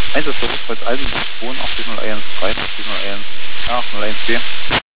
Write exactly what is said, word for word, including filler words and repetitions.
Einsatz der Rotkreuz Eisenbahn zweiundachtzig null eins drei, null eins, ja, null eins vier.